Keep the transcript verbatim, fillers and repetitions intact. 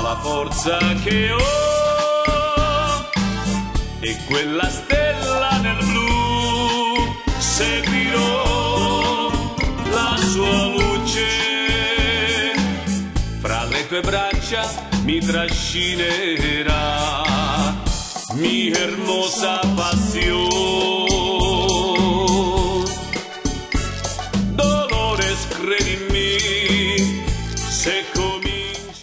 la forza che ho e quella stella nel blu, seguirò la sua luce, fra le tue braccia mi trascinerà, mi hermosa passione.